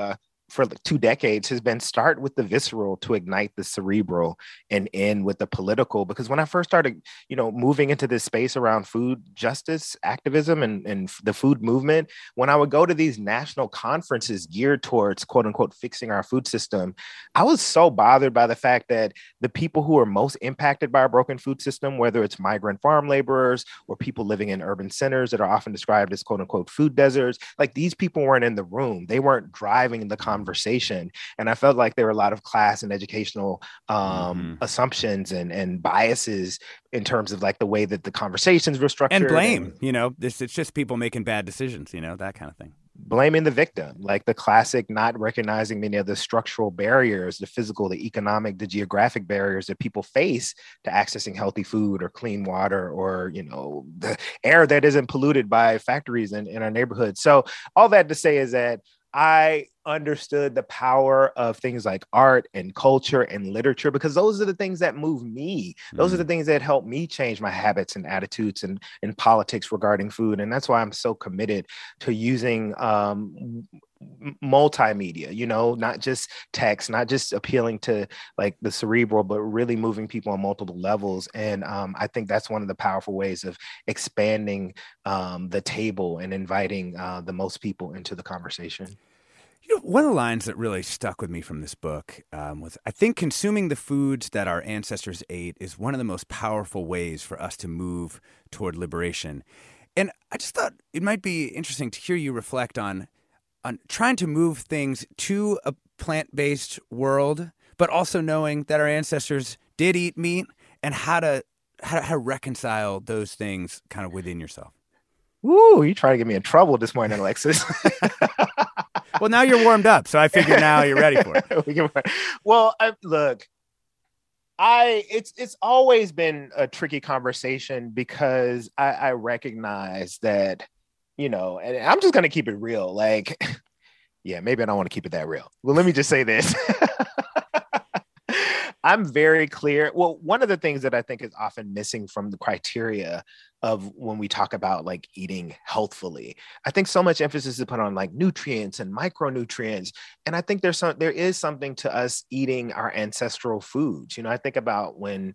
for two decades has been start with the visceral to ignite the cerebral and end with the political. Because when I first started, you know, moving into this space around food justice activism and, and the food movement, when I would go to these national conferences geared towards quote unquote fixing our food system, I was so bothered by the fact that the people who are most impacted by our broken food system, whether it's migrant farm laborers or people living in urban centers that are often described as quote unquote food deserts, like these people weren't in the room. They weren't driving the conversation. conversation. And I felt like there were a lot of class and educational um, mm-hmm. assumptions and, and biases in terms of like the way that the conversations were structured. And blame, and, you know, this it's just people making bad decisions, you know, that kind of thing. Blaming the victim, like the classic not recognizing many of the structural barriers, the physical, the economic, the geographic barriers that people face to accessing healthy food or clean water or, you know, the air that isn't polluted by factories in, in our neighborhood. So all that to say is that I understood the power of things like art and culture and literature, because those are the things that move me. Those mm. are the things that help me change my habits and attitudes and in politics regarding food. And that's why I'm so committed to using um, multimedia, you know, not just text, not just appealing to like the cerebral, but really moving people on multiple levels. And um, I think that's one of the powerful ways of expanding um, the table and inviting uh, the most people into the conversation. You know, one of the lines that really stuck with me from this book um, was, I think consuming the foods that our ancestors ate is one of the most powerful ways for us to move toward liberation. And I just thought it might be interesting to hear you reflect on on trying to move things to a plant-based world, but also knowing that our ancestors did eat meat and how to how to, how to reconcile those things kind of within yourself. Ooh, you trying to get me in trouble this morning, Alexis. Well, now you're warmed up, so I figure now you're ready for it. Well, I, look, I it's it's always been a tricky conversation because I, I recognize that, you know, and I'm just going to keep it real. Like, yeah, maybe I don't want to keep it that real. Well, let me just say this. I'm very clear. Well, one of the things that I think is often missing from the criteria of when we talk about like eating healthfully, I think so much emphasis is put on like nutrients and micronutrients. And I think there's some, there is something to us eating our ancestral foods. You know, I think about when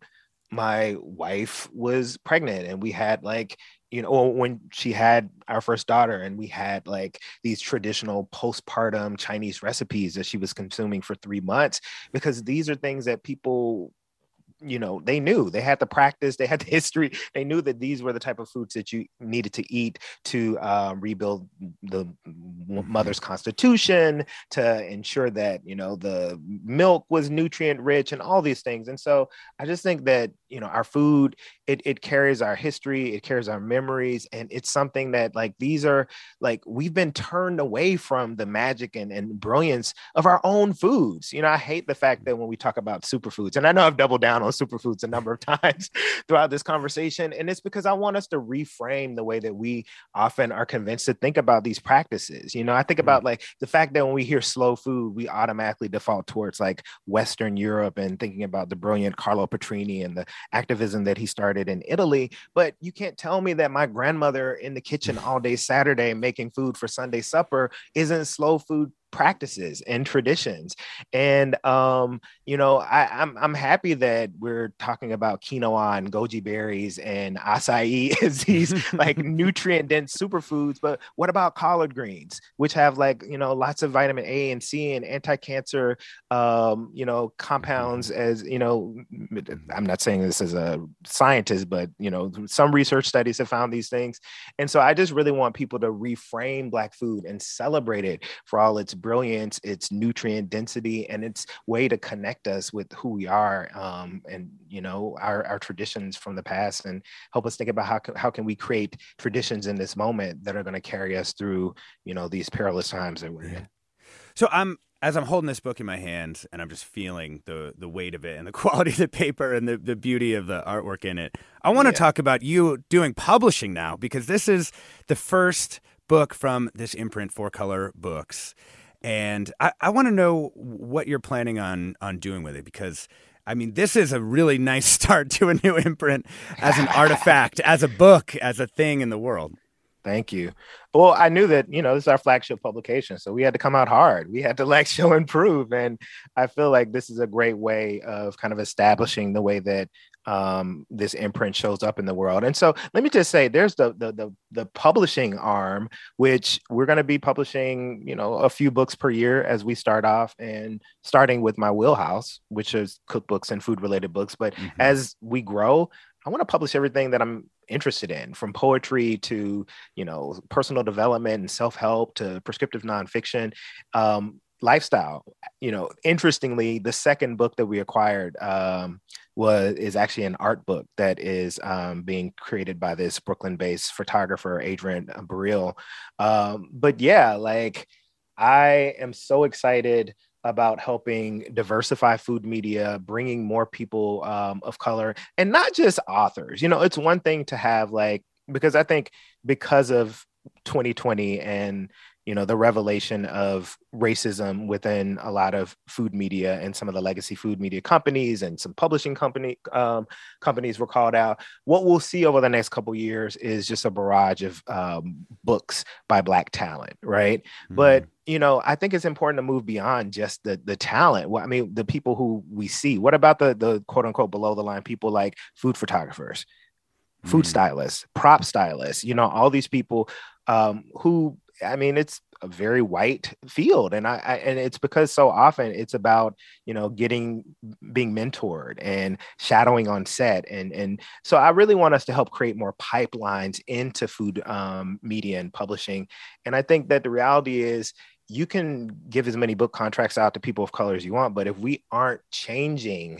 my wife was pregnant and we had like, you know, when she had our first daughter and we had like these traditional postpartum Chinese recipes that she was consuming for three months, because these are things that people, you know, they knew, they had the practice, they had the history, they knew that these were the type of foods that you needed to eat to uh, rebuild the mother's constitution, to ensure that, you know, the milk was nutrient rich and all these things. And so I just think that, you know, our food, it, it carries our history, it carries our memories. And it's something that like, these are like, we've been turned away from the magic and, and brilliance of our own foods. You know, I hate the fact that when we talk about superfoods, and I know I've doubled down on superfoods a number of times throughout this conversation. And it's because I want us to reframe the way that we often are convinced to think about these practices. You know, I think about like the fact that when we hear slow food, we automatically default towards like Western Europe and thinking about the brilliant Carlo Petrini and the activism that he started in Italy. But you can't tell me that my grandmother in the kitchen all day Saturday making food for Sunday supper isn't slow food practices and traditions. And, um, you know, I, I'm, I'm happy that we're talking about quinoa and goji berries and acai as these like nutrient dense superfoods. But what about collard greens, which have like, you know, lots of vitamin A and C and anti-cancer, um, you know, compounds as, you know, I'm not saying this as a scientist, but, you know, some research studies have found these things. And so I just really want people to reframe Black food and celebrate it for all its brilliance, its nutrient density, and its way to connect us with who we are, um, and you know our, our traditions from the past, and help us think about how how can we create traditions in this moment that are going to carry us through, you know, these perilous times that we're in. So I'm as I'm holding this book in my hands, and I'm just feeling the the weight of it and the quality of the paper and the, the beauty of the artwork in it. I want to yeah. talk about you doing publishing now, because this is the first book from this imprint, Four Color Books. And I, I want to know what you're planning on on doing with it, because, I mean, this is a really nice start to a new imprint as an artifact, as a book, as a thing in the world. Thank you. Well, I knew that, you know, this is our flagship publication, so we had to come out hard. We had to like show and prove. And I feel like this is a great way of kind of establishing the way that um, this imprint shows up in the world. And so let me just say, there's the the the, the publishing arm, which we're going to be publishing, you know, a few books per year as we start off, and starting with my wheelhouse, which is cookbooks and food related books. But mm-hmm. as we grow, I want to publish everything that I'm interested in, from poetry to, you know, personal development and self-help to prescriptive nonfiction, um, lifestyle. You know, interestingly, the second book that we acquired um, was is actually an art book that is um, being created by this Brooklyn-based photographer, Adrian Burrell. Um, but yeah, like I am so excited about helping diversify food media, bringing more people um, of color, and not just authors. You know, it's one thing to have like, because I think because of twenty twenty and, you know, the revelation of racism within a lot of food media and some of the legacy food media companies and some publishing company um, companies were called out. What we'll see over the next couple of years is just a barrage of um, books by Black talent, right? Mm-hmm. But you know, I think it's important to move beyond just the the talent. Well, I mean, the people who we see. What about the the quote unquote below the line people like food photographers, food mm. stylists, prop stylists? You know, all these people um, who, I mean, it's a very white field, and I, I and it's because so often it's about, you know, getting being mentored and shadowing on set, and and so I really want us to help create more pipelines into food um, media and publishing. And I think that the reality is, you can give as many book contracts out to people of color as you want, but if we aren't changing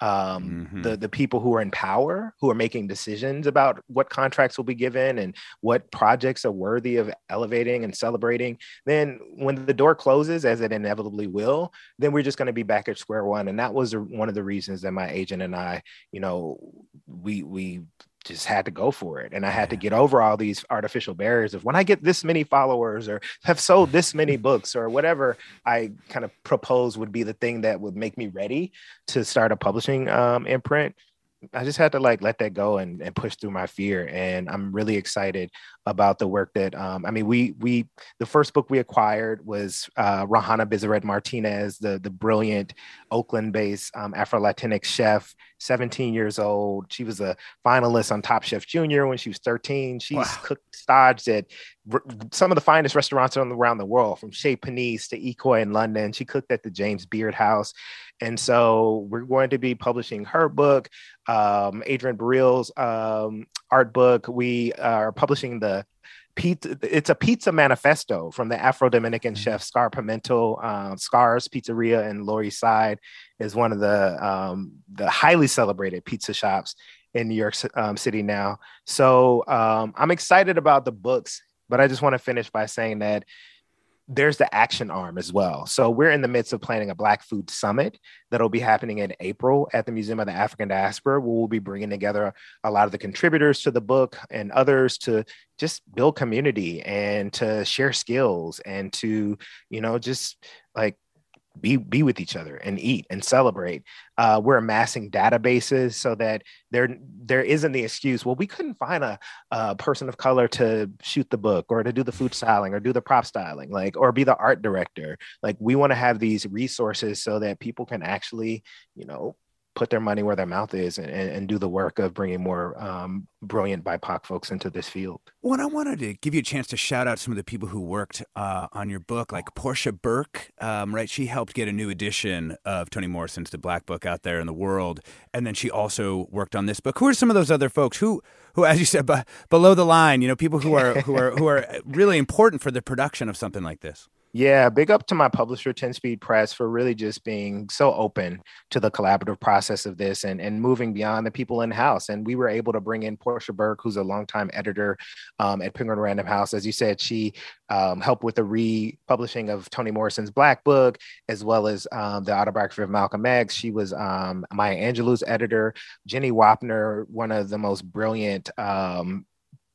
um, mm-hmm. the, the people who are in power, who are making decisions about what contracts will be given and what projects are worthy of elevating and celebrating, then when the door closes, as it inevitably will, then we're just going to be back at square one. And that was one of the reasons that my agent and I, you know, we, we, just had to go for it. And I had to get over all these artificial barriers of when I get this many followers or have sold this many books or whatever I kind of propose would be the thing that would make me ready to start a publishing um, imprint. I just had to like let that go and, and push through my fear. And I'm really excited about the work that, um, I mean, we, we, the first book we acquired was uh, Rahana Bizarret Martinez, the, the brilliant Oakland-based um, Afro-Latinx chef, seventeen years old. She was a finalist on Top Chef Junior when she was thirteen. She's wow. cooked staged at r- some of the finest restaurants around the world, from Chez Panisse to Ecoy in London. She cooked at the James Beard House. And so we're going to be publishing her book, um, Adrian Burrell's um, art book. We are publishing the pizza. It's a pizza manifesto from the Afro-Dominican mm-hmm. chef Scar Pimento. Um, Scar's Pizzeria in Lower East Side is one of the um, the highly celebrated pizza shops in New York um, City now. So um, I'm excited about the books, but I just want to finish by saying that there's the action arm as well. So we're in the midst of planning a Black Food Summit that'll be happening in April at the Museum of the African Diaspora, where we'll be bringing together a lot of the contributors to the book and others to just build community and to share skills and to, you know, just like be be with each other and eat and celebrate. Uh, we're amassing databases so that there there isn't the excuse, well, we couldn't find a, a person of color to shoot the book or to do the food styling or do the prop styling, like, or be the art director. Like, we want to have these resources so that people can actually, you know, put their money where their mouth is and, and do the work of bringing more um, brilliant B I P O C folks into this field. Well, and I wanted to give you a chance to shout out some of the people who worked uh, on your book, like Portia Burke, um, right? She helped get a new edition of Toni Morrison's The Black Book out there in the world. And then she also worked on this book. Who are some of those other folks who, who, as you said, b- below the line, you know, people who are, who are, who are really important for the production of something like this? Yeah, big up to my publisher, ten Speed Press, for really just being so open to the collaborative process of this and, and moving beyond the people in-house. And we were able to bring in Portia Burke, who's a longtime editor um, at Penguin Random House. As you said, she um, helped with the republishing of Toni Morrison's Black Book, as well as um, the autobiography of Malcolm X. She was um, Maya Angelou's editor. Jenny Wapner, one of the most brilliant um,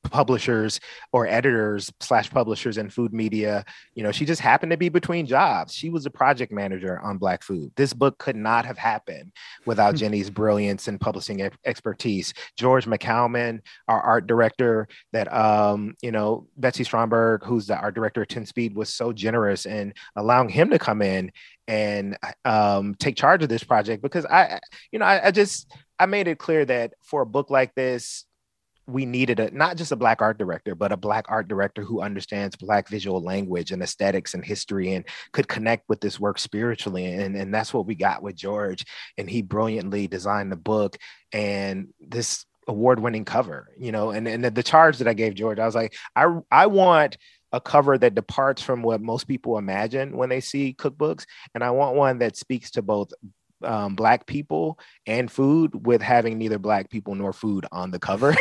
publishers or editors slash publishers in food media. You know, she just happened to be between jobs. She was a project manager on Black Food. This book could not have happened without Jenny's brilliance and publishing e- expertise. George McCalman, our art director, that, um, you know, Betsy Stromberg, who's the art director at ten Speed, was so generous in allowing him to come in and um, take charge of this project, because I, you know, I, I just, I made it clear that for a book like this, we needed a, not just a Black art director, but a Black art director who understands Black visual language and aesthetics and history and could connect with this work spiritually. And, and that's what we got with George. And he brilliantly designed the book and this award-winning cover, you know, and, and the charge that I gave George, I was like, I, I want a cover that departs from what most people imagine when they see cookbooks. And I want one that speaks to both Um, Black people and food, with having neither Black people nor food on the cover.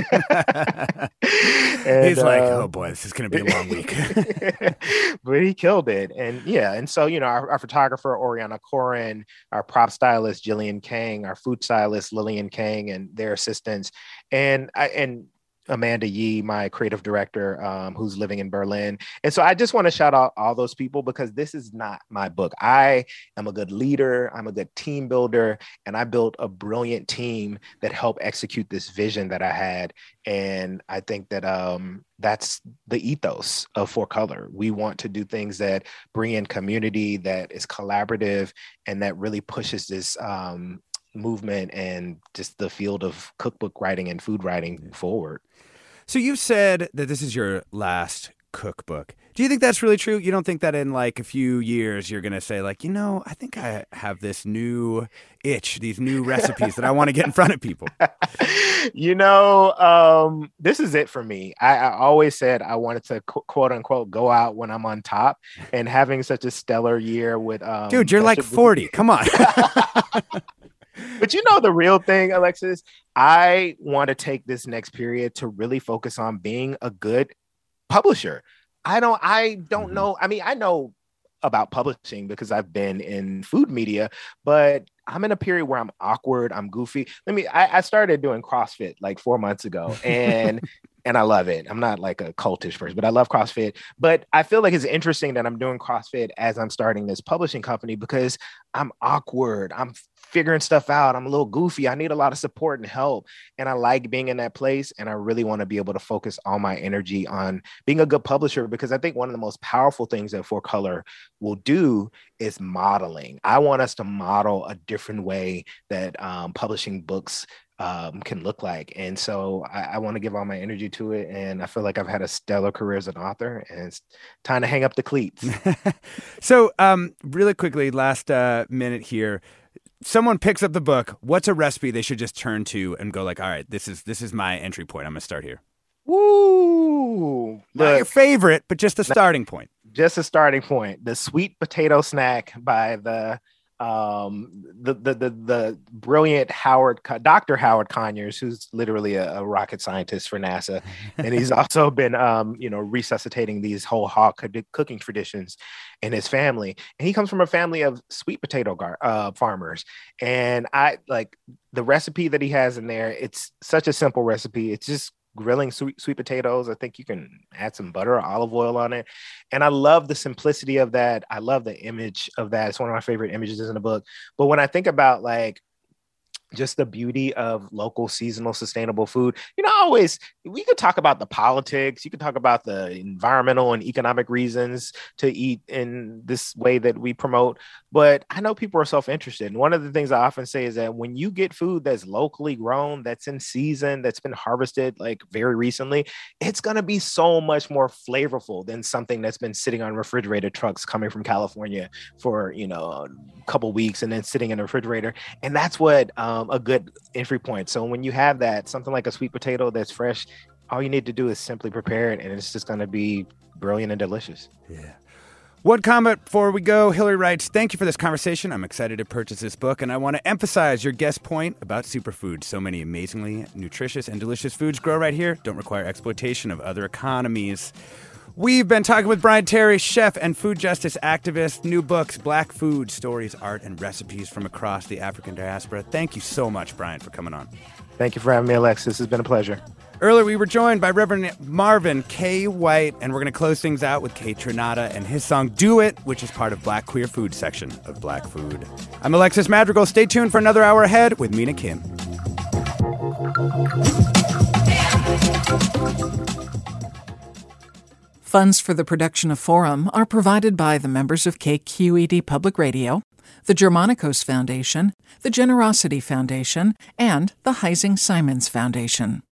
And, he's like, uh, oh boy, this is going to be a long week. But he killed it. And yeah, and so, you know, our, our photographer, Oriana Corin, our prop stylist, Jillian Kang, our food stylist, Lillian Kang, and their assistants. And I, and Amanda Yee, my creative director, um, who's living in Berlin. And so I just want to shout out all those people, because this is not my book. I am a good leader. I'm a good team builder. And I built a brilliant team that helped execute this vision that I had. And I think that um, that's the ethos of For Color. We want to do things that bring in community, that is collaborative, and that really pushes this um, movement and just the field of cookbook writing and food writing forward. So you've said that this is your last cookbook. Do you think that's really true? You don't think that in like a few years you're going to say like, you know, I think I have this new itch, these new recipes that I want to get in front of people? You know, um, this is it for me. I, I always said I wanted to qu- quote unquote go out when I'm on top, and having such a stellar year with um, dude, you're like forty. Come on. But you know, the real thing, Alexis, I want to take this next period to really focus on being a good publisher. I don't, I don't know. I mean, I know about publishing because I've been in food media, but I'm in a period where I'm awkward. I'm goofy. Let me, I, I started doing CrossFit like four months ago, and and I love it. I'm not like a cultish person, but I love CrossFit. But I feel like it's interesting that I'm doing CrossFit as I'm starting this publishing company, because I'm awkward. I'm figuring stuff out. I'm a little goofy. I need a lot of support and help. And I like being in that place. And I really want to be able to focus all my energy on being a good publisher, because I think one of the most powerful things that For Color will do is modeling. I want us to model a different way that um, publishing books um, can look like. And so I, I want to give all my energy to it. And I feel like I've had a stellar career as an author, and it's time to hang up the cleats. So um, really quickly, last uh, minute here. Someone picks up the book. What's a recipe they should just turn to and go like, all right, this is this is my entry point. I'm going to start here. Woo! Not Look, your favorite, but just a starting point. Just a starting point. The sweet potato snack by the um, the, the the the brilliant Howard Doctor Howard Conyers, who's literally a, a rocket scientist for NASA, and he's also been um, you know resuscitating these whole hog cooking traditions in his family. And he comes from a family of sweet potato gar- uh, farmers, and I like the recipe that he has in there. It's such a simple recipe. It's just grilling sweet, sweet potatoes. I think you can add some butter or olive oil on it. And I love the simplicity of that. I love the image of that. It's one of my favorite images in the book. But when I think about like just the beauty of local, seasonal, sustainable food, you know, always, we could talk about the politics, you could talk about the environmental and economic reasons to eat in this way that we promote, but I know people are self-interested. And one of the things I often say is that when you get food that's locally grown, that's in season, that's been harvested like very recently, it's going to be so much more flavorful than something that's been sitting on refrigerated trucks coming from California for, you know, a couple weeks and then sitting in a refrigerator. And that's what, um, a good entry point. So when you have that, something like a sweet potato that's fresh, all you need to do is simply prepare it, and it's just going to be brilliant and delicious. Yeah. One comment before we go. Hillary writes, thank you for this conversation. I'm excited to purchase this book, and I want to emphasize your guest point about superfoods. So many amazingly nutritious and delicious foods grow right here, don't require exploitation of other economies. We've been talking with Brian Terry, chef and food justice activist. New books, Black Food, Stories, Art, and Recipes from Across the African Diaspora. Thank you so much, Brian, for coming on. Thank you for having me, Alexis. It's been a pleasure. Earlier, we were joined by Reverend Marvin K. White, and we're going to close things out with Kay Trinata and his song Do It, which is part of Black Queer Food section of Black Food. I'm Alexis Madrigal. Stay tuned for another hour ahead with Mina Kim. Funds for the production of Forum are provided by the members of K Q E D Public Radio, the Germanicos Foundation, the Generosity Foundation, and the Heising Simons Foundation.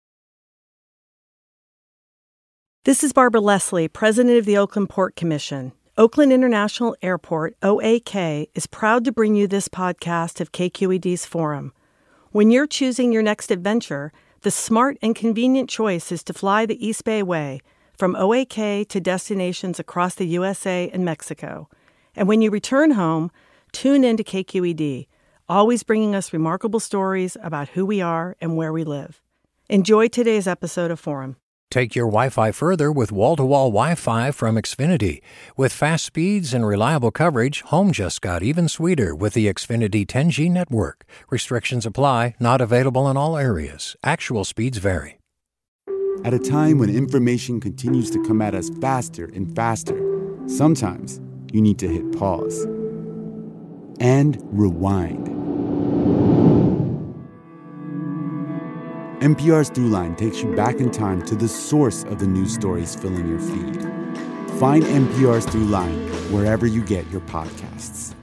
This is Barbara Leslie, President of the Oakland Port Commission. Oakland International Airport, O A K, is proud to bring you this podcast of K Q E D's Forum. When you're choosing your next adventure, the smart and convenient choice is to fly the East Bay Way from O A K to destinations across the U S A and Mexico. And when you return home, tune in to K Q E D, always bringing us remarkable stories about who we are and where we live. Enjoy today's episode of Forum. Take your Wi-Fi further with wall-to-wall Wi-Fi from Xfinity. With fast speeds and reliable coverage, home just got even sweeter with the Xfinity ten G network. Restrictions apply, not available in all areas. Actual speeds vary. At a time when information continues to come at us faster and faster, sometimes you need to hit pause and rewind. N P R's Throughline takes you back in time to the source of the news stories filling your feed. Find N P R's Throughline wherever you get your podcasts.